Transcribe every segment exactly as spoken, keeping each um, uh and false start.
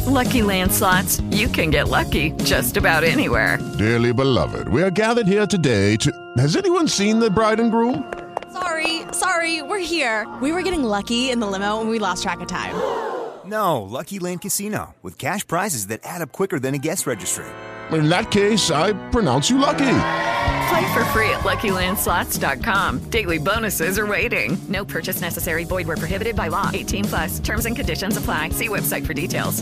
Lucky Land Slots, you can get lucky just about anywhere. Dearly beloved, we are gathered here today to... Has anyone seen the bride and groom? Sorry, sorry, we're here. We were getting lucky in the limo and we lost track of time. No, Lucky Land Casino, with cash prizes that add up quicker than a guest registry. In that case, I pronounce you lucky. Play for free at Lucky Land Slots dot com. Daily bonuses are waiting. No purchase necessary. Void where prohibited by law. eighteen plus. Terms and conditions apply. See website for details.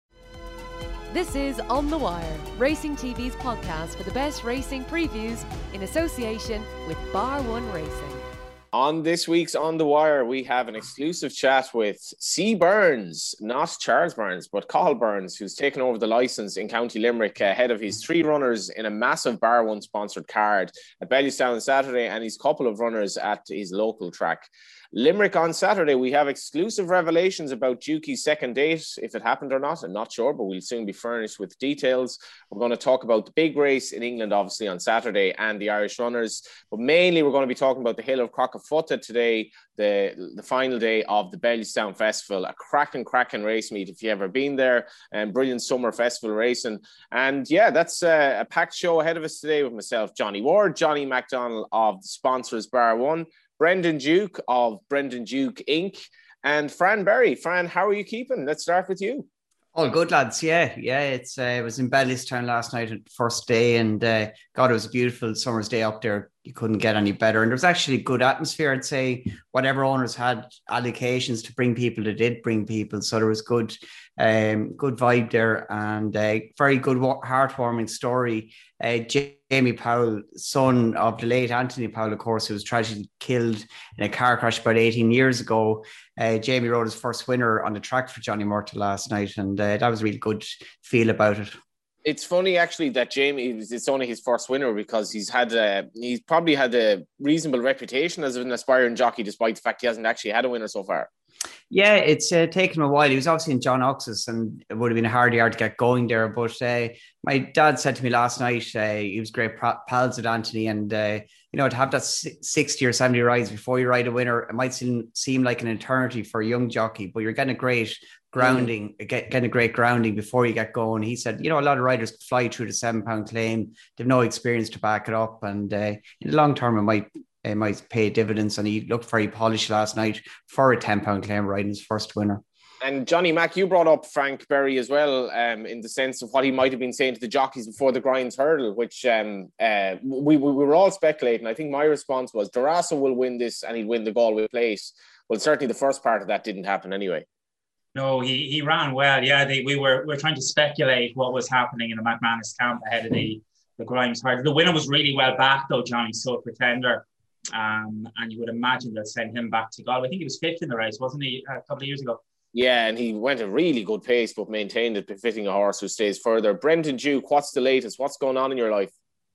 This is On The Wire, Racing T V's podcast for the best racing previews in association with Bar One Racing. On this week's On The Wire, we have an exclusive chat with C. Burns, not Charles Burns, but Cathal Burns, who's taken over the licence in County Limerick ahead of his three runners in a massive Bar One sponsored card at Bellewstown on Saturday and his couple of runners at his local track. Limerick on Saturday, we have exclusive revelations about Dukey's second date, if it happened or not. I'm not sure, but we'll soon be furnished with details. We're going to talk about the big race in England, obviously, on Saturday and the Irish runners. But mainly, we're going to be talking about the Hill of Crockafutta today, the, the final day of the Bellewstown Festival, a cracking, cracking race meet if you've ever been there, and brilliant summer festival racing. And yeah, that's a, a packed show ahead of us today with myself, Johnny Ward, Johnny McDonald of the sponsors Bar One, Brendan Duke of Brendan Duke Incorporated, and Fran Berry. Fran, how are you keeping? Let's start with you. All good, lads. Yeah, yeah. It's uh, it was in Bellewstown last night, first day, and uh, God, it was a beautiful summer's day up there. You couldn't get any better, and there was actually a good atmosphere. I'd say whatever owners had allocations to bring people, they did bring people, so there was good, um, good vibe there, and uh, very good, heartwarming story. Uh, Jamie Powell, son of the late Anthony Powell, of course, who was tragically killed in a car crash about eighteen years ago. Uh, Jamie rode his first winner on the track for Johnny Murtagh last night, and uh, that was a really good feel about it. It's funny, actually, that Jamie, it's only his first winner because he's had a, he's probably had a reasonable reputation as an aspiring jockey, despite the fact he hasn't actually had a winner so far. Yeah, it's uh, taken him a while. He was obviously in John Ox's, and it would have been a hard yard to get going there. But uh, my dad said to me last night, uh, he was great pals with Anthony, and uh, you know, to have that sixty or seventy rides before you ride a winner, it might seem, seem like an eternity for a young jockey, but you're getting a great grounding, mm. get, getting a great grounding before you get going. He said, you know, a lot of riders fly through the seven pound claim. They've no experience to back it up, and uh, in the long term, it might It might pay dividends, and he looked very polished last night for a ten pound claim riding his first winner. And Johnny Mac, you brought up Frank Berry as well, um, in the sense of what he might have been saying to the jockeys before the Grinds hurdle, which um, uh, we, we were all speculating. I think my response was Durasso will win this and he'd win the Galway place. Well, certainly the first part of that didn't happen anyway. No, he he ran well. Yeah, they, we were we were trying to speculate what was happening in the McManus camp ahead of the, the Grimes hurdle. The winner was really well back though, Johnny, so a pretender. Um, and you would imagine they'll send him back to Galway. I think he was fifth in the race, wasn't he, a couple of years ago? Yeah, and he went a really good pace, but maintained it, befitting a horse who stays further. Brendan Duke, what's the latest? What's going on in your life?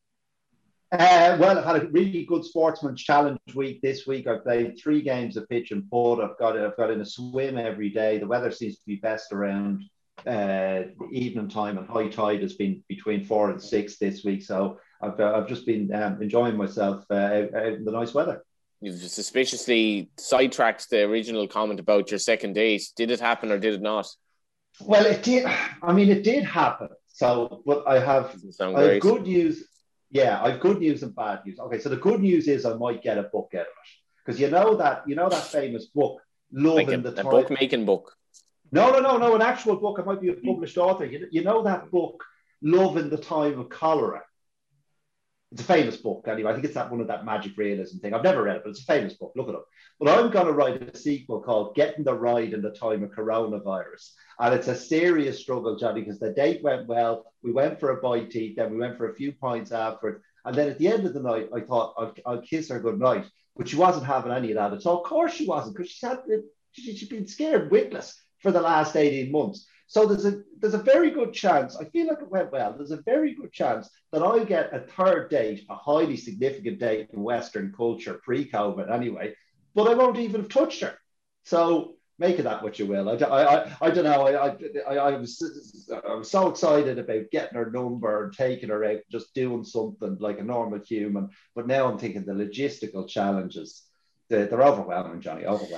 Uh, well, I've had a really good Sportsman's Challenge week this week. I've played three games of pitch and putt. I've got I've got in a swim every day. The weather seems to be best around uh, evening time, and high tide has been between four and six this week. So I've uh, I've just been um, enjoying myself uh, out, out in the nice weather. You've suspiciously sidetracked the original comment about your second date. Did it happen or did it not? Well, it did. I mean, it did happen. So, but I have, I have good news. Yeah, I have good news and bad news. Okay, so the good news is I might get a book out of it, because you know that you know that famous book, Love in the Time. A book making book. No, no, no, no. An actual book. I might be a published author. You, you know that book, Love in the Time of Cholera. It's a famous book, anyway. I think it's that one of that magic realism thing. I've never read it, but it's a famous book. Look it up. But I'm going to write a sequel called Getting the Ride in the Time of Coronavirus. And it's a serious struggle, Johnny, because the date went well. We went for a bite to eat, then we went for a few pints afterwards. And then at the end of the night, I thought, I'll, I'll kiss her good night. But she wasn't having any of that at all. Of course she wasn't, because she had, she, she'd been scared witless for the last eighteen months. So there's a there's a very good chance, I feel like it went well, there's a very good chance that I'll get a third date, a highly significant date in Western culture, pre-COVID anyway, but I won't even have touched her. So make of that what you will. I, I, I, I don't know, I, I, I, was, I was so excited about getting her number and taking her out, just doing something like a normal human, but now I'm thinking the logistical challenges, they're, they're overwhelming, Johnny, overwhelming.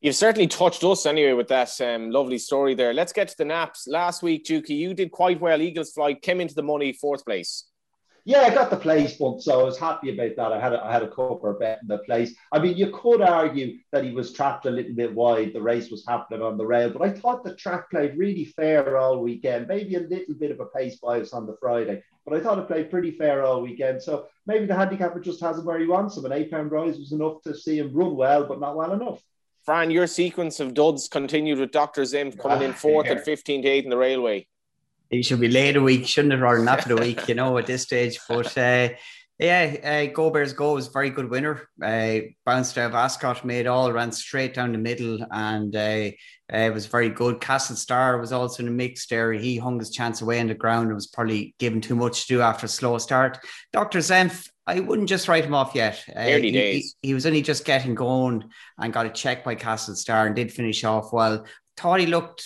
You've certainly touched us anyway with that um, lovely story there. Let's get to the naps. Last week, Juki, you did quite well. Eagles Flight came into the money, fourth place. Yeah, I got the place bump, so I was happy about that. I had a, I had a cover bet in the place. I mean, you could argue that he was trapped a little bit wide. The race was happening on the rail, but I thought the track played really fair all weekend. Maybe a little bit of a pace bias on the Friday, but I thought it played pretty fair all weekend. So maybe the handicapper just has him where he wants him. An eight-pound rise was enough to see him run well, but not well enough. Fran, your sequence of duds continued with Doctor Zimf coming in fourth at fifteen to eight in the Railway. He should be late a week, shouldn't have run nap of the week, you know, at this stage. But uh, yeah, uh, Go Bears Go was a very good winner. Uh, bounced out of Ascot, made all, ran straight down the middle, and uh, uh, it was very good. Castle Star was also in the mix there. He hung his chance away on the ground and was probably given too much to do after a slow start. Doctor Zimf, I wouldn't just write him off yet. Uh, Early he, days. He, he was only just getting going and got a check by Castle Star and did finish off well. Thought he looked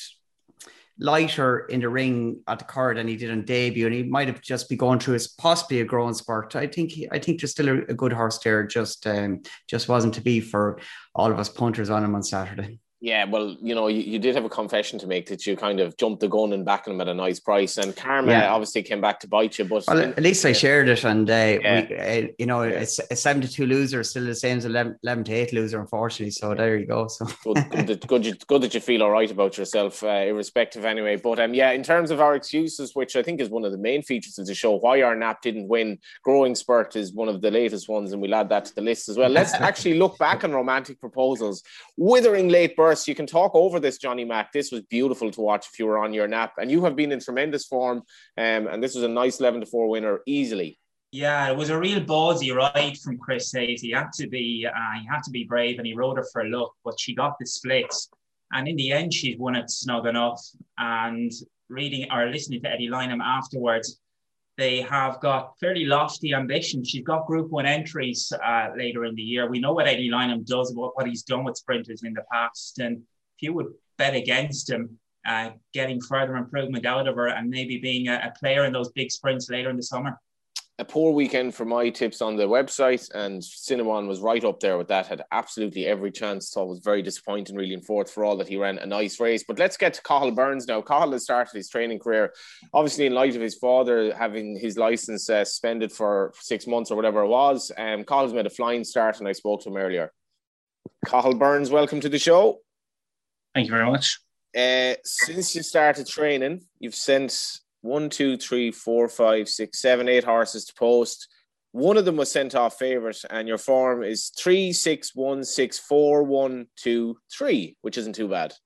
lighter in the ring at the card than he did on debut, and he might have just be going through his possibly a growing spurt. I think he, I think there's still a, a good horse there. Just um, just wasn't to be for all of us punters on him on Saturday. Yeah, well, you know, you, you did have a confession to make that you kind of jumped the gun and backed him at a nice price. And Karma Yeah. obviously came back to bite you. But Well, at least I shared it, and uh, Yeah. we, uh, you know, it's a seven to two loser, still the same as eleven, eleven to eight loser, unfortunately. So there you go. So good, good, that, good, you- good that you feel all right about yourself, uh, irrespective anyway. But um, yeah, in terms of our excuses, which I think is one of the main features of the show, why our nap didn't win, Growing Spurt is one of the latest ones, and we'll add that to the list as well. Let's actually look back on romantic proposals. Withering late bursts. You can talk over this, Johnny Mac. This was beautiful to watch if you were on your nap, and you have been in tremendous form. Um, and this was a nice eleven to four winner easily. Yeah, it was a real ballsy ride from Chris Hayes. He had to be, uh, he had to be brave, and he rode her for luck. But she got the splits, and in the end, she's won it snug enough. And reading or listening to Eddie Lynham afterwards, they have got fairly lofty ambitions. She's got Group One entries uh, later in the year. We know what Eddie Lynham does, what, what he's done with sprinters in the past, and if you would bet against him, uh, getting further improvement out of her and maybe being a, a player in those big sprints later in the summer. A poor weekend for my tips on the website, and Cinnamon was right up there with that, had absolutely every chance. Thought it was very disappointing really in fourth for all that he ran a nice race. But let's get to Cathal Burns now. Cathal has started his training career, obviously in light of his father having his licence uh, suspended for six months or whatever it was. Um, Cathal's made a flying start, and I spoke to him earlier. Cathal Burns, welcome to the show. Thank you very much. Uh, since you started training, you've sent one, two, three, four, five, six, seven, eight horses to post. One of them was sent off favourite, and your form is three, six, one, six, four, one, two, three, which isn't too bad.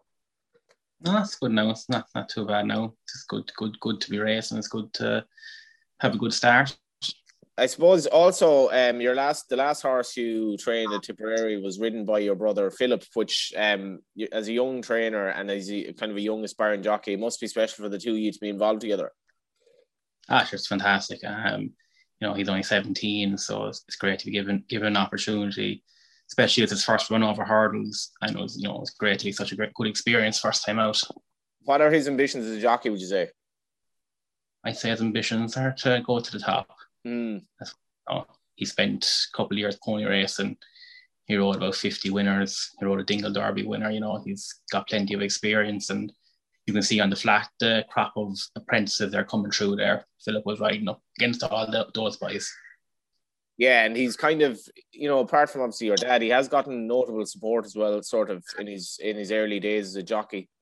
No, that's good now. It's not not too bad now. It's good, good, good to be racing. It's good to have a good start. I suppose also um, your last the last horse you trained at Tipperary was ridden by your brother Philip, which um, you, as a young trainer and as a, kind of a young aspiring jockey, it must be special for the two of you to be involved together. Ah, sure, it's fantastic. Um, you know, he's only seventeen, so it's, it's great to be given given an opportunity, especially as his first run over hurdles. And it was, you know, it's great to be such a great good experience first time out. What are his ambitions as a jockey, would you say? I'd say his ambitions are to go to the top. Mm. That's, you know, he spent a couple of years pony racing. He rode about fifty winners. He rode a Dingle Derby winner. You know, he's got plenty of experience, and you can see on the flat the crop of apprentices that are coming through there. Philip was riding up against all the, those boys. Yeah, and he's kind of, you know, apart from obviously your dad, he has gotten notable support as well, sort of in his in his early days as a jockey.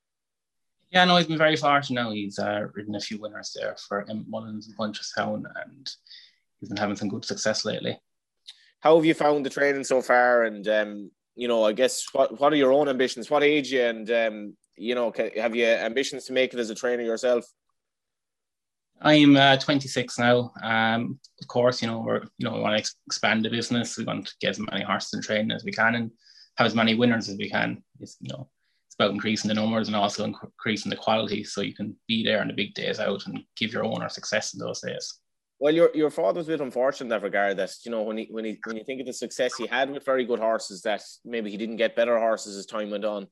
Yeah, no, he's been very fortunate now. He's uh, ridden a few winners there for Emmett Mullins and Punchestown, and he's been having some good success lately. How have you found the training so far? And, um, you know, I guess, what, what are your own ambitions? What age are you? And, um, you know, have you ambitions to make it as a trainer yourself? I'm uh, twenty-six now. Um, of course, you know, we're, you know, we want to ex- expand the business. We want to get as many horses in training as we can and have as many winners as we can. It's, you know, about increasing the numbers and also increasing the quality, so you can be there on the big days out and give your owner success in those days. Well, your your father was a bit unfortunate in that regard. That, you know, when he when he when you think of the success he had with very good horses, that maybe he didn't get better horses as time went on.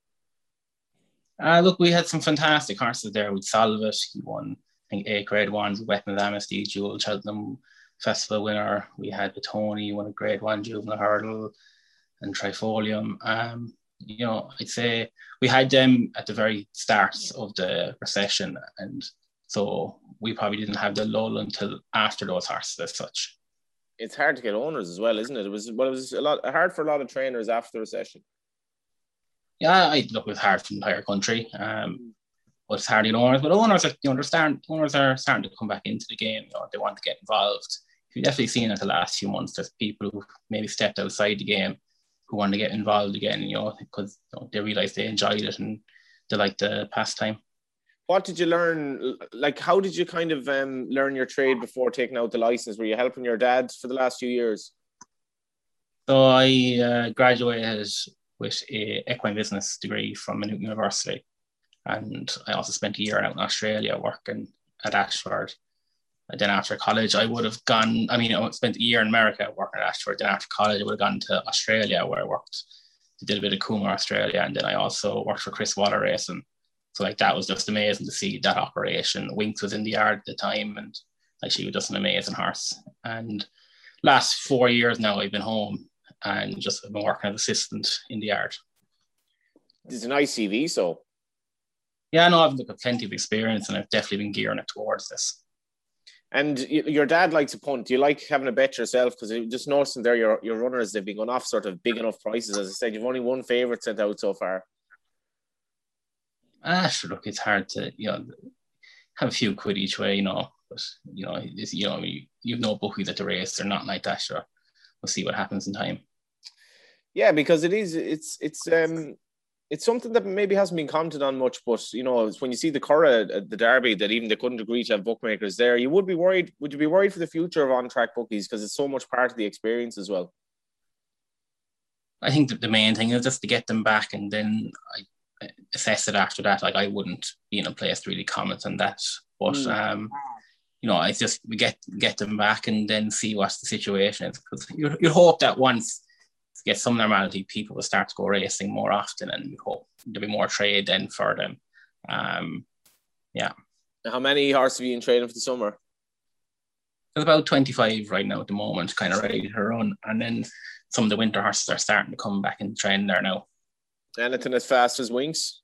Uh, look, we had some fantastic horses there. With Solvet, he won, I think, eight grade ones. Weapon of Amnesty, Jewel Cheltenham Festival winner. We had Batoni, won a grade one juvenile hurdle, and Trifolium. Um, you know, I'd say we had them at the very start of the recession, and so we probably didn't have the lull until after those horses as such. It's hard to get owners as well, isn't it? It was well, it was a lot hard for a lot of trainers after the recession. Yeah, I look, it was hard for the entire country. Um, but it's hard to get owners. But owners are, you know, they're starting, owners are starting to come back into the game. You know, they want to get involved. You've definitely seen it the last few months. There's people who maybe stepped outside the game who want to get involved again, you know, because you know, they realise they enjoyed it and they like the pastime. What did you learn? Like, how did you kind of um, learn your trade before taking out the license? Were you helping your dad for the last few years? So I uh, graduated with a equine business degree from Maynooth University, and I also spent a year out in Australia working at Ashford. And then after college, I would have gone, I mean, I spent a year in America working at Ashford. Then after college, I would have gone to Australia where I worked, did a bit of Coomera Australia. And then I also worked for Chris Waller Racing. So like that was just amazing to see that operation. Winx was in the yard at the time, and like she was just an amazing horse. And last four years now, I've been home and just been working as assistant in the yard. It's a nice C V, so. Yeah, no, I've got plenty of experience, and I've definitely been gearing it towards this. And your dad likes a punt. Do you like having a bet yourself? Because just noticing there, your your runners, they've been going off sort of big enough prices. As I said, you've only one favourite sent out so far. Ah, sure. Look, it's hard to, you know, have a few quid each way, you know. But you know, it's, you know, you you've no bookies at the race. They're not like that. Sure, we'll see what happens in time. Yeah, because it is. It's it's um. It's something that maybe hasn't been commented on much, but, you know, when you see the Curragh at the Derby, that even they couldn't agree to have bookmakers there, you would be worried. Would you be worried for the future of on-track bookies? Because it's so much part of the experience as well. I think that the main thing is just to get them back, and then I assess it after that. Like, I wouldn't be in a place to really comment on that. But, mm. um, you know, it's just we get get them back and then see what the situation is. Because you you hope that once get some normality, people will start to go racing more often, and we hope there'll be more trade then for them. Um, yeah. How many horses have you in training for the summer? There's about twenty-five right now at the moment, kind of ready to run. And then some of the winter horses are starting to come back in training there now. Anything as fast as Winx?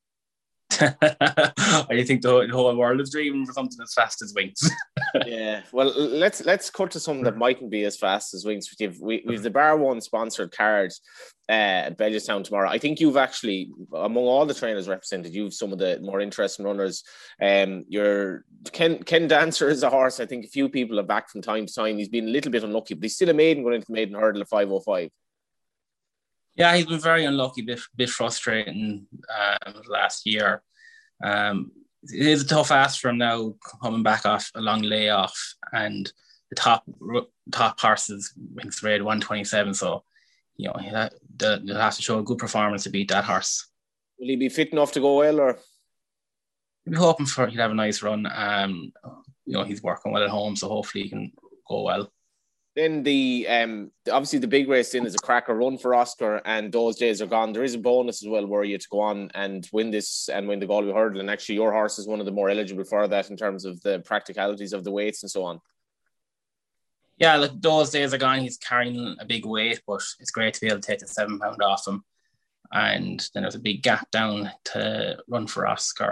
I think the whole, the whole world is dreaming for something as fast as Winx. Yeah, well, let's let's cut to something that mightn't be as fast as Winx. We've we, we've the Bar One sponsored card uh, at Bellestown tomorrow. I think you've actually, among all the trainers represented, you've some of the more interesting runners. Um, your Ken Ken Dancer is a horse I think a few people have backed from time to time. He's been a little bit unlucky, but he's still a maiden going into the maiden hurdle at five oh five. Yeah, he's been very unlucky, bit bit frustrating um, last year. Um, it is a tough ask for him now, coming back off a long layoff, and the top top horses Winx Raid one twenty-seven. So, you know, they'll have to show a good performance to beat that horse. Will he be fit enough to go well, or? We're hoping for he'll have a nice run. Um, you know, he's working well at home, so hopefully he can go well. Then the um obviously the big race in is a cracker run for Oscar, and those days are gone. There is a bonus as well were you to go on and win this and win the Galway Hurdle, and actually your horse is one of the more eligible for that in terms of the practicalities of the weights and so on. Yeah, like those days are gone. He's carrying a big weight, but it's great to be able to take the seven pound off him. And then there's a big gap down to run for Oscar.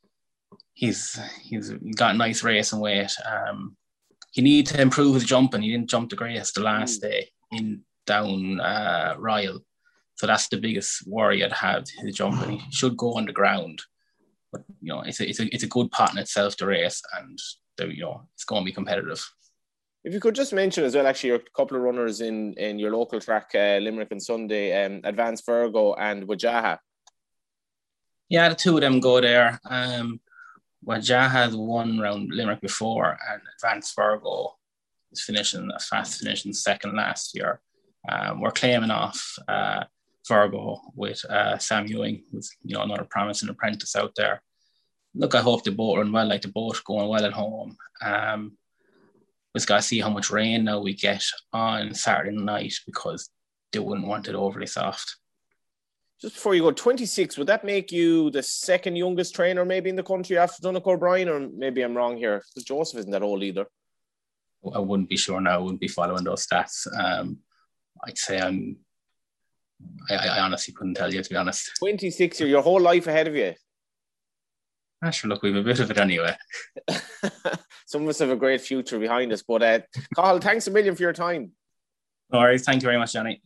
He's he's got a nice racing weight. Um, He needs to improve his jumping. He didn't jump the greatest the last day in down uh, Ryle. So that's the biggest worry I'd have, his jumping. He should go on the ground. But, you know, it's a, it's a, it's a good pot in itself to race, and, you know, it's going to be competitive. If you could just mention as well, actually, your couple of runners in, in your local track, uh, Limerick and Sunday, um, Advanced Virgo and Wajaha. Yeah, the two of them go there. Um, Wajaha has won round Limerick before, and Advanced Virgo is finishing a fast finishing second last year. Um, we're claiming off uh, Virgo with uh, Sam Ewing, who's, you know, another promising apprentice out there. Look, I hope they both run well, like the both going well at home. Um, we just got to see how much rain now we get on Saturday night, because they wouldn't want it overly soft. Just before you go, twenty-six, would that make you the second youngest trainer maybe in the country after Donnacha O'Brien, or maybe I'm wrong here? Because Joseph isn't that old either. I wouldn't be sure now. I wouldn't be following those stats. Um, I'd say I'm I, I honestly couldn't tell you, to be honest. twenty-six years, your whole life ahead of you. Ah, sure, look, we have a bit of it anyway. Some of us have a great future behind us. But uh, Cathal, thanks a million for your time. No worries. Thank you very much, Johnny.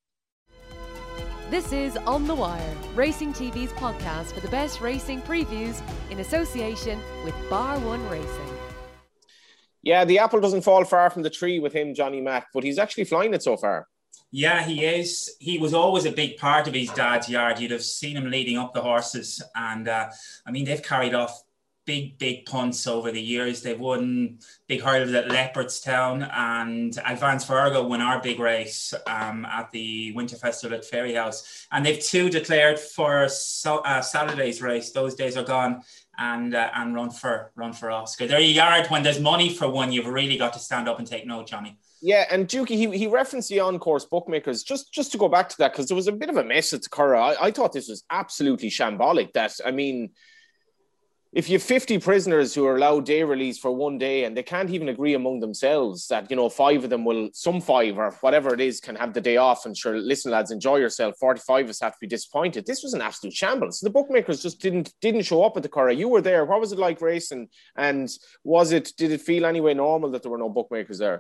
This is On The Wire, Racing T V's podcast for the best racing previews in association with Bar One Racing. Yeah, the apple doesn't fall far from the tree with him, Johnny Mack, but he's actually flying it so far. Yeah, he is. He was always a big part of his dad's yard. You'd have seen him leading up the horses. And, uh, I mean, they've carried off big, big punts over the years. They've won big hurdles at Leopardstown, and Advance Virgo won our big race um, at the Winter Festival at Fairyhouse. And they've two declared for so, uh, Saturday's race. Those days are gone. And uh, and run for run for Oscar. They're a yard. When there's money for one, you've really got to stand up and take note, Johnny. Yeah, and Dukey, he, he referenced the on-course bookmakers. Just just to go back to that, because there was a bit of a mess at Curragh. I, I thought this was absolutely shambolic. That, I mean, if you have fifty prisoners who are allowed day release for one day and they can't even agree among themselves that, you know, five of them will, some five or whatever it is, can have the day off and sure, listen, lads, enjoy yourself. forty-five of us have to be disappointed. This was an absolute shambles. The bookmakers just didn't didn't show up at the Curragh. You were there. What was it like racing? And was it, did it feel anyway normal that there were no bookmakers there?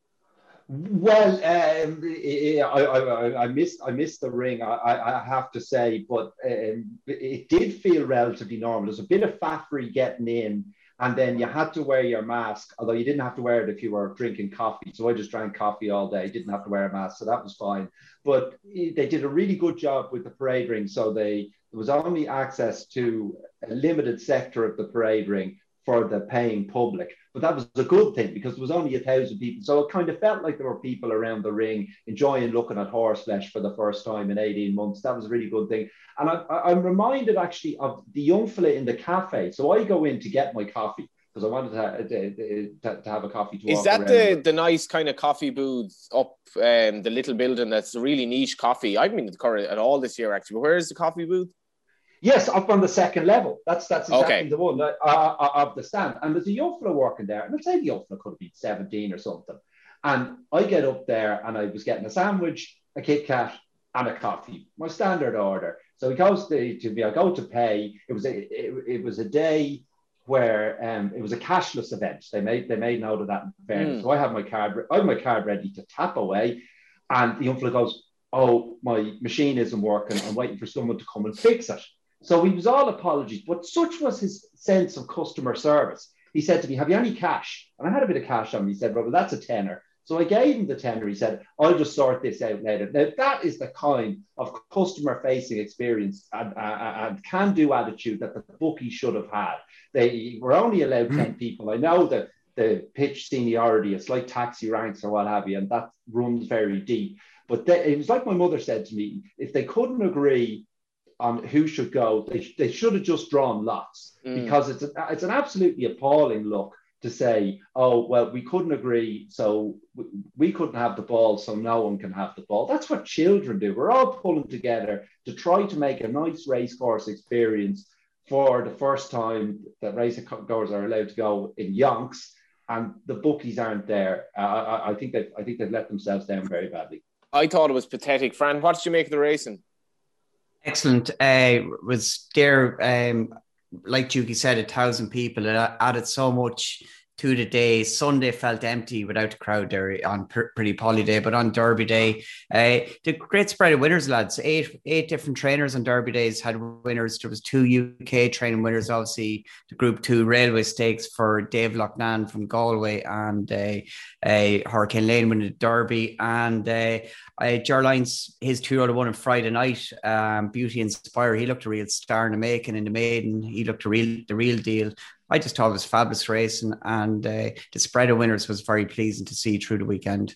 Well, um, I, I, I missed I missed the ring, I, I have to say, but um, it did feel relatively normal. There's a bit of faffery getting in, and then you had to wear your mask, although you didn't have to wear it if you were drinking coffee. So I just drank coffee all day, didn't have to wear a mask, so that was fine. But they did a really good job with the parade ring, so they there was only access to a limited sector of the parade ring for the paying public. But that was a good thing because there was only a thousand people. So it kind of felt like there were people around the ring enjoying looking at horseflesh for the first time in eighteen months. That was a really good thing. And I, I'm reminded actually of the young fella in the cafe. So I go in to get my coffee because I wanted to, to, to, to have a coffee. To Is that the, the nice kind of coffee booth up um, the little building that's a really niche coffee? I've been to the Curragh at all this year actually. But where is the coffee booth? Yes, up on the second level. That's that's exactly okay. the one uh, uh, of the stand. And there's a young fella working there. And I'd say the young fella could have been seventeen or something. And I get up there and I was getting a sandwich, a Kit Kat, and a coffee. My standard order. So he goes to, to me, I go to pay. It was a it, it was a day where um, it was a cashless event. They made they made note of that in fairness. Mm. So I have my card, I have my card ready to tap away. And the young fella goes, "Oh, my machine isn't working. I'm waiting for someone to come and fix it." So he was all apologies, but such was his sense of customer service. He said to me, "Have you any cash?" And I had a bit of cash on me. He said, "Well, that's a tenner." So I gave him the tenner. He said, "I'll just sort this out later." Now, that is the kind of customer-facing experience and, uh, and can-do attitude that the bookie should have had. They were only allowed ten people. I know that the pitch seniority, it's like taxi ranks or what have you, and that runs very deep. But they, it was like my mother said to me, if they couldn't agree on who should go, they, they should have just drawn lots mm. because it's, a, it's an absolutely appalling look to say, oh, well, we couldn't agree, so we, we couldn't have the ball, so no one can have the ball. That's what children do. We're all pulling together to try to make a nice racecourse experience for the first time that racegoers are allowed to go in yonks, and the bookies aren't there. Uh, I, I think that I think they've let themselves down very badly. I thought it was pathetic. Fran, what did you make of the racing? Excellent. Uh, was there, um, like Dukey said, a thousand people. It added so much to the day. Sunday felt empty without the crowd there on Pretty Polly Day, but on Derby Day, uh, the great spread of winners, lads. Eight eight different trainers on Derby Days had winners. There was two U K training winners, obviously the Group Two Railway Stakes for Dave Loughnane from Galway, and uh, uh, Hurricane Lane winning the Derby, and uh, uh, Gerline's his two-year-old one on Friday night. Um, Beauty Inspire, he looked a real star in the making. In the maiden, he looked a real the real deal. I just thought it was fabulous racing, and uh, the spread of winners was very pleasing to see through the weekend.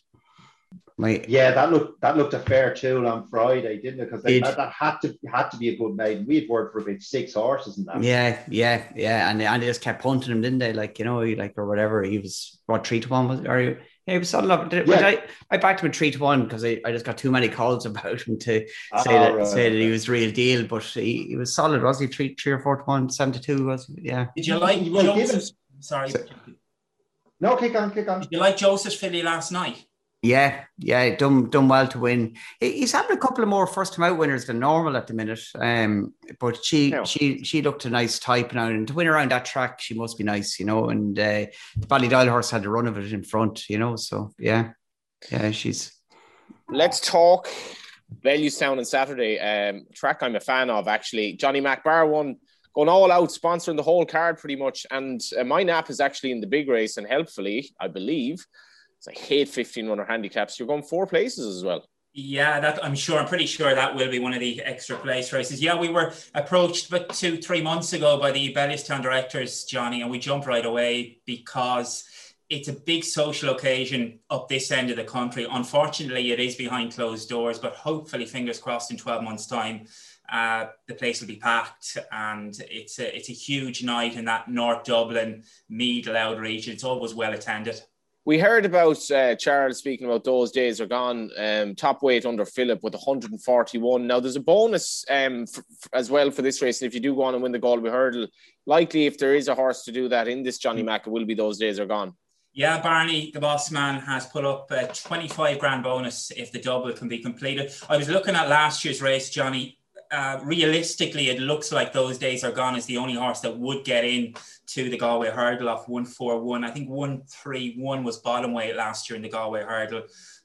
My, yeah, that looked that looked a fair tool on Friday, didn't it? Because that, that had to had to be a good maiden. We had worked for about six horses in that. Yeah, yeah, yeah, and and they just kept punting him, didn't they? Like, you know, like or whatever. He was what three to one was, or yeah, he was solid up. Yeah. I, I backed him at three to one because I, I just got too many calls about him to oh, say that right, say that he was real deal. But he, he was solid, was he? Three three or four to one, seven to two was he? Yeah. Did you like Joseph? Sorry. No, kick on, kick on. Did you like Joseph filly last night? Yeah, yeah, done done well to win. He's having a couple of more first time out winners than normal at the minute. Um, but she No. she she looked a nice type now, and to win around that track, she must be nice, you know. And uh, the Ballydoyle horse had the run of it in front, you know. So yeah, yeah, she's. Let's talk Bellewstown on Saturday. Um, track I'm a fan of actually. Johnny McBar won, going all out, sponsoring the whole card pretty much. And uh, my nap is actually in the big race, and helpfully, I believe. I hate fifteen runner handicaps. You're going four places as well. Yeah, that I'm sure. I'm pretty sure that will be one of the extra place races. Yeah, we were approached about two, three months ago by the Bellewstown directors, Johnny, and we jumped right away because it's a big social occasion up this end of the country. Unfortunately, it is behind closed doors, but hopefully, fingers crossed, in twelve months' time, uh, the place will be packed, and it's a it's a huge night in that North Dublin, Meath, Louth region. It's always well attended. We heard about uh, Charles speaking about those days are gone. Um, top weight under Philip with one hundred forty-one. Now there's a bonus um, f- f- as well for this race. And if you do go on and win the Galway Hurdle, likely if there is a horse to do that in this Johnny Mac, it will be those days are gone. Yeah, Barney, the boss man, has put up a twenty-five grand bonus if the double can be completed. I was looking at last year's race, Johnny. Uh, realistically, it looks like those days are gone as the only horse that would get in to the Galway Hurdle off one forty-one. I think one thirty-one was bottom weight last year in the Galway Hurdle.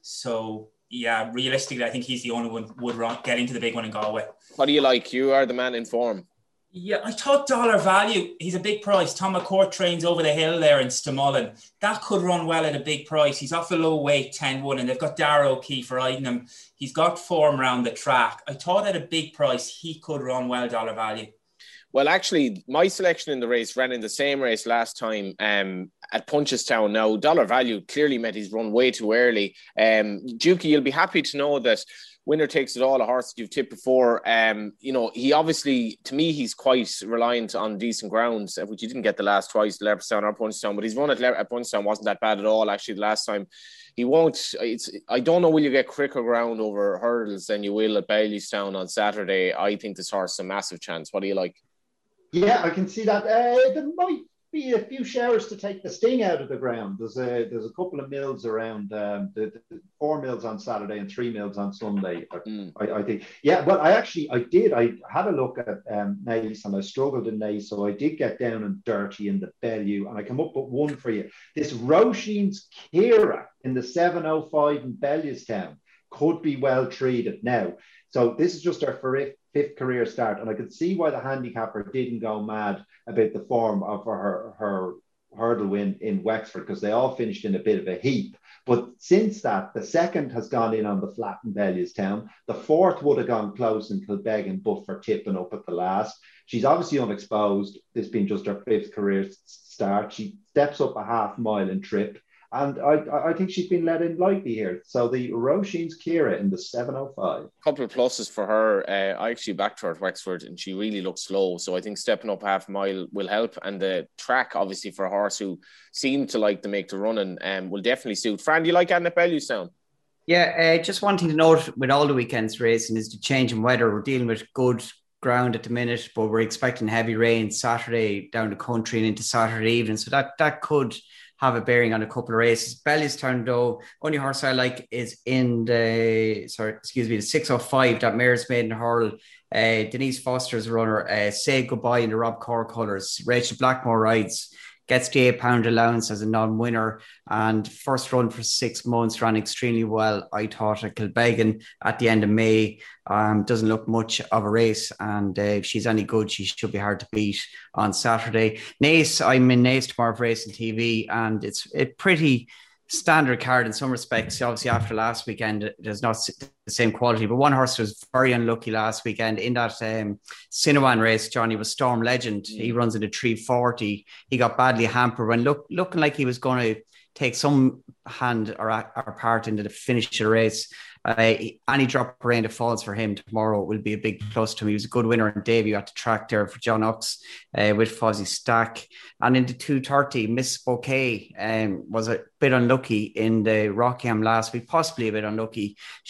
So, yeah, realistically, I think he's the only one who would run, get into the big one in Galway. What do you like? You are the man in form. Yeah, I thought Dollar Value, he's a big price. Tom McCourt trains over the hill there in Stamullen. That could run well at a big price. He's off a low weight, ten one, and they've got Darragh O'Keefe riding him. He's got form around the track. I thought at a big price, he could run well, Dollar Value. Well, actually, my selection in the race ran in the same race last time um, at Punchestown. Now, Dollar Value clearly met his run way too early. Um, Dukey, you'll be happy to know that winner takes it all, a horse that you've tipped before. Um, you know, he obviously, to me, he's quite reliant on decent grounds, which he didn't get the last twice, Leopardstown or Punchestown, but his run at, Le- at Punchestown wasn't that bad at all, actually, the last time. He won't, it's, I don't know, will you get quicker ground over hurdles than you will at Bellewstown on Saturday? I think this horse has a massive chance. What do you like? Yeah, I can see that. Uh, there might be a few showers to take the sting out of the ground. There's a there's a couple of mills around, um, the, the four mills on Saturday and three mills on Sunday. Mm. I, I think. Yeah, well, I actually I did. I had a look at um, Naas and I struggled in Naas, so I did get down and dirty in the Bellew, and I come up with one for you. This Roisin's Kira in the seven oh five in Bellewstown could be well treated now. So this is just our fifth, fifth career start, and I could see why the handicapper didn't go mad about the form of her, her hurdle win in Wexford, because they all finished in a bit of a heap. But since that, the second has gone in on the flat in Bellewstown. The fourth would have gone close in Kilbeggan, but for tipping up at the last. She's obviously unexposed. This being just her fifth career start. She steps up a half mile in trip. And I, I think she's been let in lightly here. So the Roisin's Kira in the seven oh five. Couple of pluses for her. Uh, I actually backed her at Wexford and she really looks slow. So I think stepping up half a mile will help. And the track, obviously, for a horse who seemed to like to make the running, um, will definitely suit. Fran, do you like Anne at Bellewstown? Yeah, uh, just wanting to note with all the weekends racing is the change in weather. We're dealing with good ground at the minute, but we're expecting heavy rain Saturday down the country and into Saturday evening. So that, that could have a bearing on a couple of races. Bellewstown, though, only horse I like is in the, sorry, excuse me, the six oh five, that Mare's Maiden Hurl. Uh, Denise Foster's runner, uh, Say Goodbye in the Rob Corr colours. Rachel Blackmore rides, gets the eight pound allowance as a non-winner, and first run for six months ran extremely well, I thought, at Kilbeggan at the end of May. Um, doesn't look much of a race, and uh, if she's any good, she should be hard to beat on Saturday. Naas, I'm in Naas tomorrow for Racing T V, and it's a pretty standard card in some respects. Obviously, after last weekend, there's not the same quality, but one horse was very unlucky last weekend in that um, Sinawan race, Johnny, was Storm Legend. Mm. He runs at a three forty. He got badly hampered when look, looking like he was going to take some hand or, or part into the finish of the race. Uh, any drop of rain that falls for him tomorrow will be a big plus to him. He was a good winner in debut at the track there for John Ox uh, with Fozzie Stack. And in the two thirty, Miss Bouquet um, was a bit unlucky in the Rockingham last week, possibly a bit unlucky. She looks ready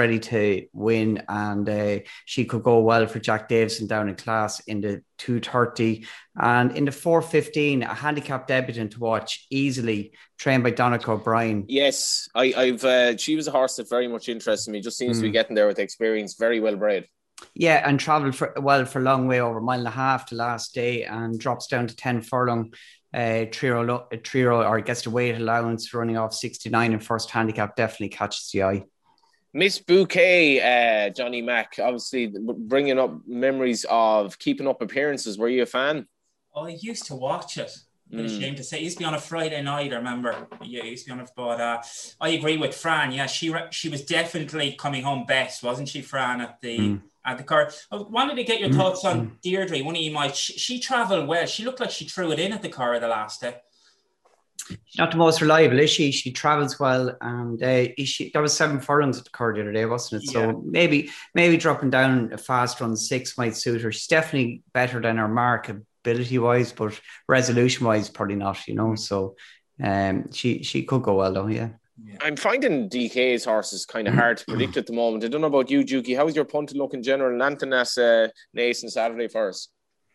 ready to win, and uh, she could go well for Jack Davison down in class in the two thirty. And in the four fifteen, a handicap debutant to watch, easily trained by Donncha O'Brien. Yes, I, I've. Uh, she was a horse that very much interested me. Just seems mm. to be getting there with experience. Very well bred. Yeah, and travelled for well for a long way, over a mile and a half the last day, and drops down to ten furlong. Uh, trio, trio, or gets the weight allowance, running off sixty-nine in first handicap, definitely catches the eye. Miss Bouquet, uh, Johnny Mack, obviously bringing up memories of Keeping Up Appearances. Were you a fan? Oh, I used to watch it. I'm Mm. ashamed to say. It used to be on a Friday night, I remember. Yeah, it used to be on it. But uh, I agree with Fran. Yeah, she re- she was definitely coming home best, wasn't she, Fran, at the Mm. at the car? I wanted to get your thoughts on Deirdre. One of you might. She, she travelled well. She looked like she threw it in at the car the last day. She's not the most reliable, is she? She travels well, and uh, is she, there was seven furlongs at the car the other day, wasn't it? Yeah. So maybe maybe dropping down a fast run six might suit her. She's definitely better than her mark ability wise, but resolution wise, probably not. You know, so um, she she could go well though. Yeah. Yeah. I'm finding D K's horses kind of hard to predict at the moment. I don't know about you, Juki. How's your punting look in general? And Antonas uh, Naas on Saturday for us.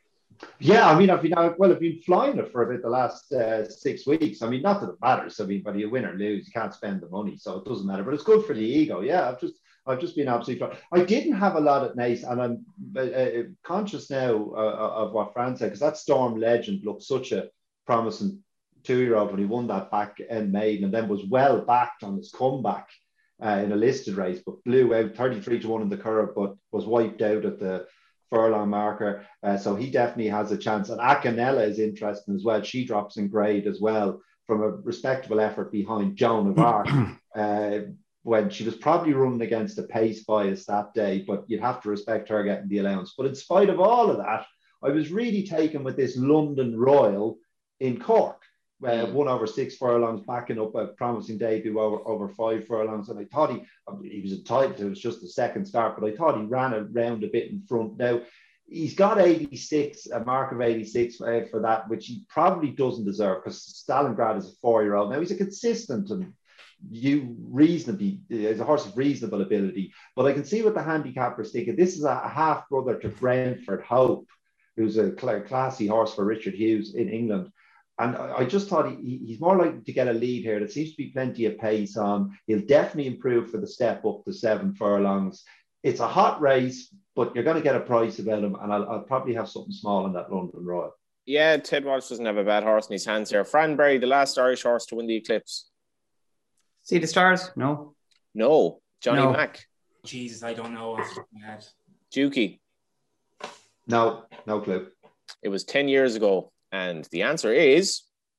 Yeah, I mean, I've been well, I've been flying it for about the last uh, six weeks. I mean, not that it matters. I mean, whether you win or lose, you can't spend the money, so it doesn't matter. But it's good for the ego. Yeah, I've just, I've just been absolutely flying. I didn't have a lot at Naas, and I'm uh, conscious now uh, of what Fran said, because that Storm Legend looked such a promising two-year-old when he won that back end maiden, and then was well backed on his comeback uh, in a listed race, but blew out thirty-three to one in the curve, but was wiped out at the furlong marker. Uh, so he definitely has a chance. And Acanella is interesting as well. She drops in grade as well from a respectable effort behind Joan of Arc, uh, when she was probably running against a pace bias that day, but you'd have to respect her getting the allowance. But in spite of all of that, I was really taken with this London Royal in Cork. Uh, one over six furlongs, backing up a promising debut over, over five furlongs. And I thought he he was entitled to, it was just the second start, but I thought he ran around a bit in front. Now, he's got eighty-six, a mark of eighty-six uh, for that, which he probably doesn't deserve, because Stalingrad is a four-year-old. Now, he's a consistent and you reasonably, is a horse of reasonable ability, but I can see what the handicappers thinking. This is a, a half-brother to Brentford Hope, who's a cl- classy horse for Richard Hughes in England. And I just thought he, he's more likely to get a lead here. There seems to be plenty of pace on. He'll definitely improve for the step up to seven furlongs. It's a hot race, but you're going to get a price about him. And I'll, I'll probably have something small in that London Royal. Yeah, Ted Walsh doesn't have a bad horse in his hands here. Fran Berry, the last Irish horse to win the Eclipse. See the stars? No. No. Johnny No. Mack. Jesus, I don't know. Off the top of my head. Juki. No, no clue. It was ten years ago. And the answer is...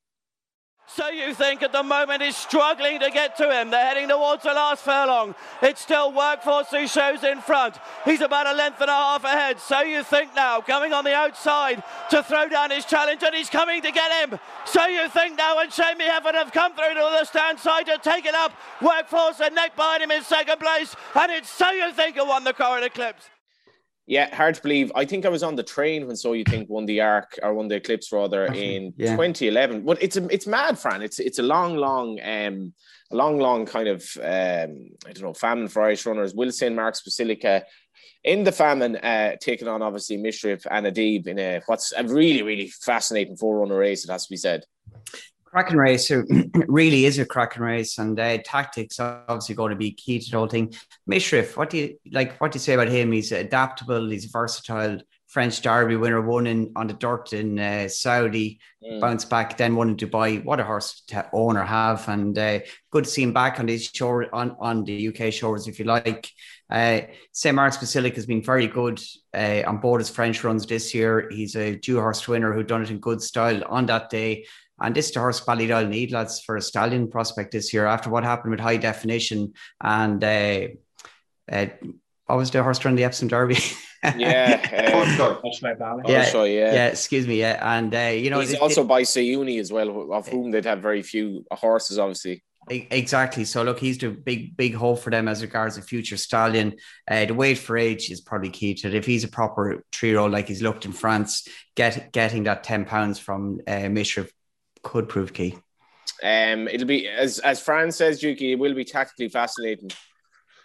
So You Think at the moment is struggling to get to him. They're heading towards the last furlong. It's still Workforce who shows in front. He's about a length and a half ahead. So You Think now coming on the outside to throw down his challenge, and he's coming to get him. So You Think now and Shamey Heaven have come through to the stand side to take it up. Workforce and neck behind him in second place, and it's So You Think who won the Current Eclipse. Yeah, hard to believe. I think I was on the train when So You Think won the Arc, or won the Eclipse rather, in yeah. twenty eleven. But it's a, it's mad, Fran. It's it's a long, long, um, a long, long kind of um, I don't know, famine for Irish runners. Will Saint Mark's Basilica in the famine, uh, taking on obviously Mishrif and Adib in a what's a really, really fascinating four-runner race. It has to be said. Cracking race, it really is a cracking race, and uh, tactics are obviously going to be key to the whole thing. Mishrif, what do you like? What do you say about him? He's adaptable. He's versatile. French Derby winner, won in on the dirt in uh, Saudi, mm. bounced back, then won in Dubai. What a horse to own or have, and uh, good to see him back on these shore on, on the U K shores, if you like. Uh, Saint Mark's Basilica has been very good uh, on board his French runs this year. He's a Dewhurst winner who done it in good style on that day. And this is the horse Ballydoyle need, lads, for a stallion prospect this year after what happened with High Definition and uh, uh, what was the horse run the Epsom Derby? yeah, um, yeah, also, yeah, yeah. Excuse me, yeah, and uh, you know he's it, also it, by Sayuni as well, of whom they'd have very few horses, obviously. Exactly. So look, he's the big, big hope for them as regards a future stallion. Uh, the weight for age is probably key to it. If he's a proper three-year-old like he's looked in France, get getting that ten pounds from uh, Mishrif could prove key. Um, it'll be as as Fran says, Juki. It will be tactically fascinating.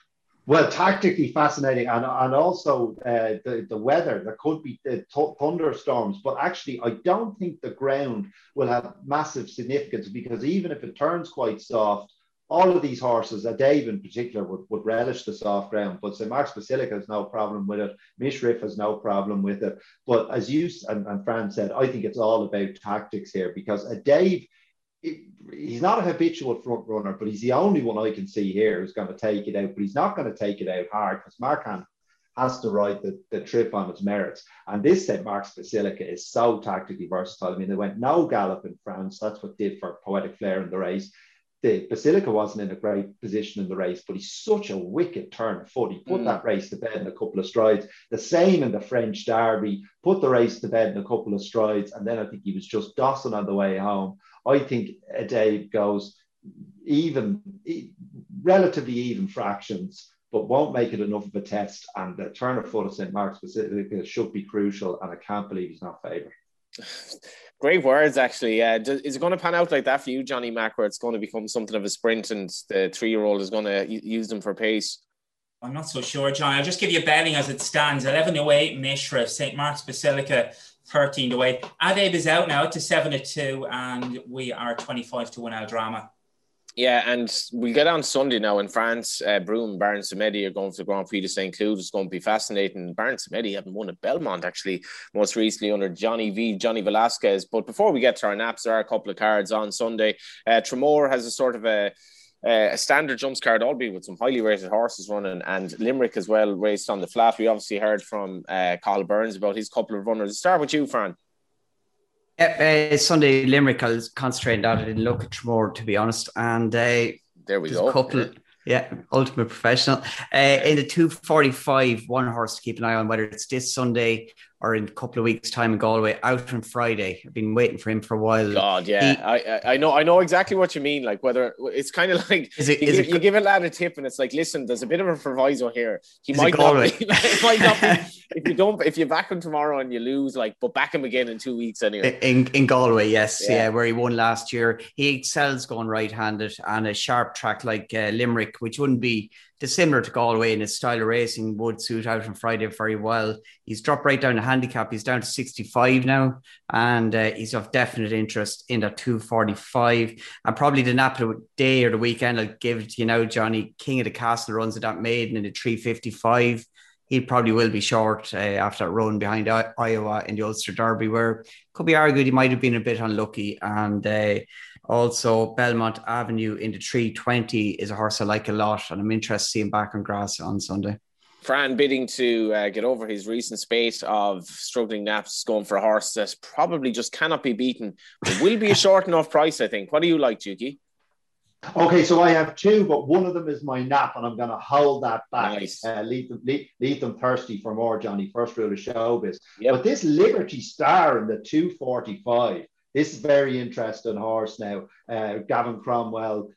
Well, tactically fascinating, and and also uh, the the weather. There could be uh, th- thunderstorms, but actually, I don't think the ground will have massive significance, because even if it turns quite soft, all of these horses, uh, Dave in particular, would, would relish the soft ground. But Saint Mark's Basilica has no problem with it. Mishriff has no problem with it. But as you and, and Fran said, I think it's all about tactics here, because a Dave, it, he's not a habitual front runner, but he's the only one I can see here who's going to take it out. But he's not going to take it out hard, because Marcan has to ride the, the trip on its merits. And this Saint Mark's Basilica is so tactically versatile. I mean, they went no gallop in France. That's what did for Poetic Flair in the race. The Basilica wasn't in a great position in the race, but he's such a wicked turn foot. He put mm. that race to bed in a couple of strides. The same in the French Derby, put the race to bed in a couple of strides. And then I think he was just dossing on the way home. I think Dave goes even, relatively even fractions, but won't make it enough of a test. And the turn of foot of Saint Mark's Basilica should be crucial. And I can't believe he's not favoured. Great words, actually. Uh, is it going to pan out like that for you, Johnny Mack, where it's going to become something of a sprint and the three-year-old is going to use them for pace? I'm not so sure, John. I'll just give you a betting as it stands. eleven to eight, Mishriff, Saint Mark's Basilica, thirteen to eight. Adabe is out now to seven to two, and we are twenty-five to one El Drama. Yeah, and we'll get on Sunday now in France. Uh, Broome, Baron Samedi are going for the Grand Prix de Saint Cloud. It's going to be fascinating. Baron Samedi haven't won at Belmont, actually, most recently under Johnny V, Johnny Velasquez. But before we get to our naps, there are a couple of cards on Sunday. Uh, Tramore has a sort of a, a standard jumps card, albeit with some highly rated horses running, and Limerick as well raced on the flat. We obviously heard from uh, Cathal Byrnes about his couple of runners. Let's start with you, Fran. Yeah, uh, Sunday Limerick, I'll concentrate on it. I didn't look at Tramore, to be honest. And uh, there we go. A couple, yeah. yeah, ultimate professional. Uh, in the two forty-five, one horse to keep an eye on, whether it's this Sunday or in a couple of weeks' time in Galway, out on Friday. I've been waiting for him for a while. God, yeah. He, I I know I know exactly what you mean. Like, whether it's kind of like is it, you, is give, it, you give a lad a tip and it's like, listen, there's a bit of a proviso here. He is might it not Galway? be, it might not be if you don't if you back him tomorrow and you lose, like, but back him again in two weeks anyway. In in Galway, yes, yeah, yeah where he won last year. He excels going right-handed, and a sharp track like uh, Limerick, which wouldn't be dissimilar to Galway in his style of racing, would suit out on Friday very well. He's dropped right down to handicap. He's down to sixty-five now, and uh, he's of definite interest in that two forty-five. And probably the nap of the day or the weekend, I'll give it to you now, Johnny. King of the Castle runs at that maiden in the three fifty-five. He probably will be short uh, after that run behind I- Iowa in the Ulster Derby, where could be argued he might have been a bit unlucky. And uh, also Belmont Avenue in the three twenty is a horse I like a lot, and I'm interested to see him back on grass on Sunday. Fran bidding to uh, get over his recent spate of struggling naps, going for a horse that probably just cannot be beaten, but will be a short enough price, I think. What do you like, Juki? Okay, so I have two, but one of them is my nap, and I'm going to hold that back. Nice. Uh, leave them, leave, leave them thirsty for more, Johnny. First rule of showbiz. Yep. But this Liberty Star in the two forty-five, this is very interesting horse now. Uh, Gavin Cromwell,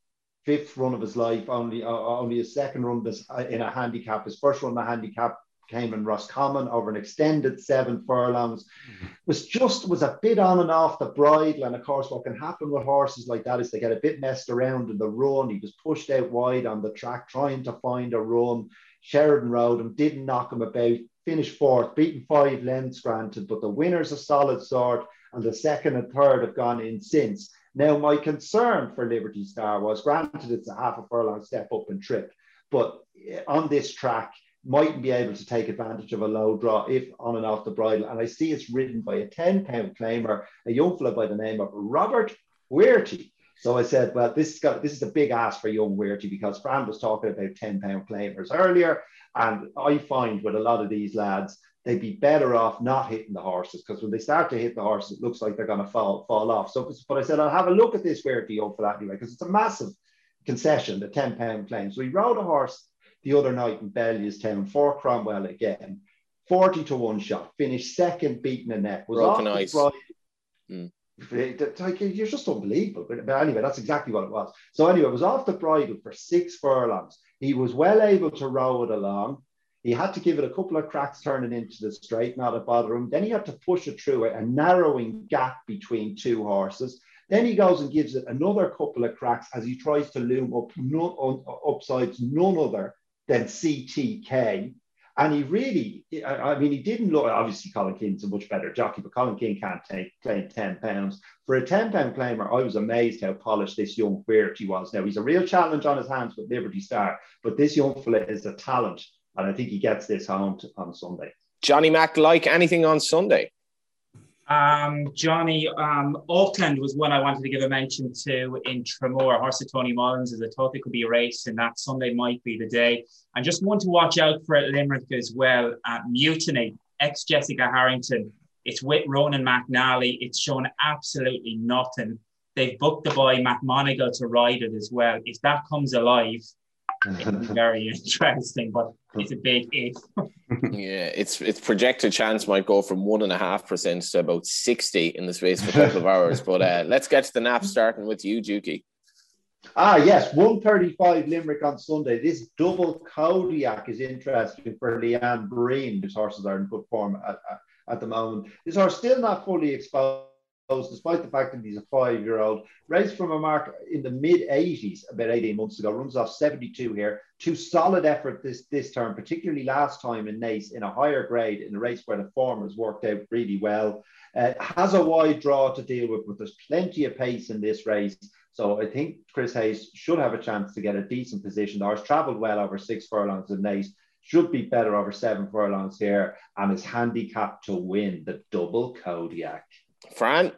fifth run of his life, only uh, only his second run this, uh, in a handicap. His first run in a handicap came in Roscommon over an extended seven furlongs. Mm-hmm. Was just was a bit on and off the bridle, and of course what can happen with horses like that is they get a bit messed around in the run. He was pushed out wide on the track trying to find a run. Sheridan rode him, didn't knock him about, finished fourth, beaten five lengths granted, but the winner's a solid sort, and the second and third have gone in since. Now, my concern for Liberty Star was, granted it's a half a furlong step up and trip, but on this track, mightn't be able to take advantage of a low draw if on and off the bridle. And I see it's ridden by a ten pound claimer, a young fellow by the name of Robert Weirty. So I said, well, this, got, this is a big ask for young Weirty, because Fran was talking about ten pound claimers earlier. And I find with a lot of these lads, they'd be better off not hitting the horses, because when they start to hit the horses, it looks like they're going to fall, fall off. So, but I said, I'll have a look at this Weirty young for that anyway, because it's a massive concession, the ten pound claim. So he rode a horse the other night in Bellewstown for Cromwell again, forty to one shot, finished second, beaten a neck, was broken off eyes. The mm. Like, you're just unbelievable. But, but anyway, that's exactly what it was. So anyway, it was off the bridle for six furlongs. He was well able to row it along. He had to give it a couple of cracks turning into the straight, not a bother him. Then he had to push it through a, a narrowing gap between two horses. Then he goes and gives it another couple of cracks as he tries to loom up none, upsides none other then C T K. And he really, I mean, he didn't look, obviously Colin King's a much better jockey, but Colin King can't take claim ten pounds. For a ten pound claimer, I was amazed how polished this young Fierty was. Now, he's a real challenge on his hands with Liberty Star, but this young fella is a talent, and I think he gets this home to, on Sunday. Johnny Mac, like anything on Sunday? Um, Johnny, um, Auckland was one I wanted to give a mention to in Tramore. Horse of Tony Mullins, as I thought there could be a race, and that Sunday might be the day. And just one to watch out for at Limerick as well. Uh, Mutiny, ex-Jessica Harrington. It's with Ronan McNally. It's shown absolutely nothing. They've booked the boy Matt Monagle to ride it as well. If that comes alive, it's very interesting, but it's a big if. Yeah, its its projected chance might go from one and a half percent to about sixty in the space of a couple of hours. But uh, let's get to the nap, starting with you, Juki. Ah, yes, one thirty-five Limerick on Sunday. This double Kodiak is interesting for Leanne Breen. These horses are in good form at, at, at the moment. These are still not fully exposed, despite the fact that he's a five-year-old. Raced from a mark in the mid-eighties about eighteen months ago, runs off seventy-two here. Two solid effort this, this term, particularly last time in Naas in a higher grade, in a race where the form has worked out really well. Uh, has a wide draw to deal with, but there's plenty of pace in this race. So I think Chris Hayes should have a chance to get a decent position. The horse travelled well over six furlongs in Naas, should be better over seven furlongs here, and is handicapped to win the double Kodiak. Fran?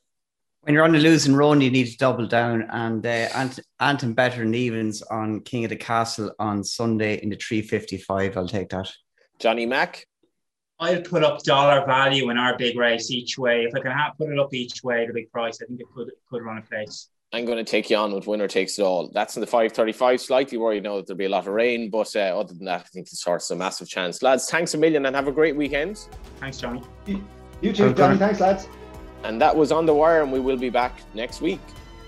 When you're on the losing run, you need to double down. And uh, Ant- Anton Better and Evans on King of the Castle on Sunday in the three fifty-five. I'll take that. Johnny Mac? I'll put up dollar value in our big race each way. If I can have, put it up each way, the big price, I think it could, could run a place. I'm going to take you on with winner takes it all. That's in the five thirty-five. Slightly worried now that there'll be a lot of rain, but uh, other than that, I think this horse is a massive chance. Lads, thanks a million and have a great weekend. Thanks, Johnny. You, you too, Johnny. Thanks, lads. And that was On The Wire, and we will be back next week.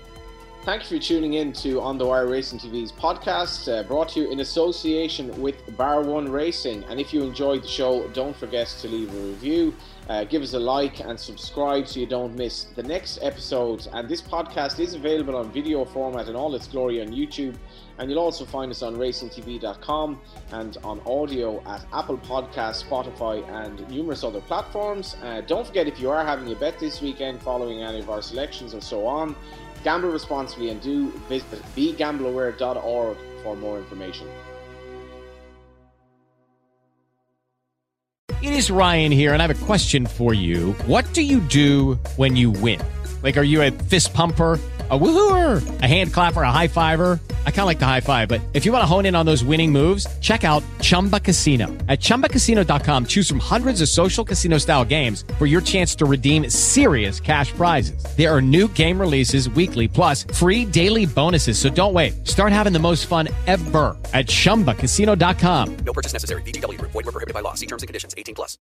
Thank you for tuning in to On The Wire Racing T V's podcast, uh, brought to you in association with Bar One Racing. And if you enjoyed the show, don't forget to leave a review, uh, give us a like and subscribe so you don't miss the next episode. And this podcast is available on video format in all its glory on YouTube. And you'll also find us on racing t v dot com and on audio at Apple Podcasts, Spotify and numerous other platforms. Uh, don't forget, if you are having a bet this weekend following any of our selections or so on, gamble responsibly and do visit be gamble aware dot org for more information. It is Ryan here, and I have a question for you. What do you do when you win? Like, are you a fist pumper, a woohooer, a hand clapper, a high fiver? I kind of like the high five, but if you want to hone in on those winning moves, check out Chumba Casino. At chumba casino dot com, choose from hundreds of social casino style games for your chance to redeem serious cash prizes. There are new game releases weekly, plus free daily bonuses. So don't wait. Start having the most fun ever at chumba casino dot com. No purchase necessary. V G W Group. Void where prohibited by law. See terms and conditions. eighteen plus.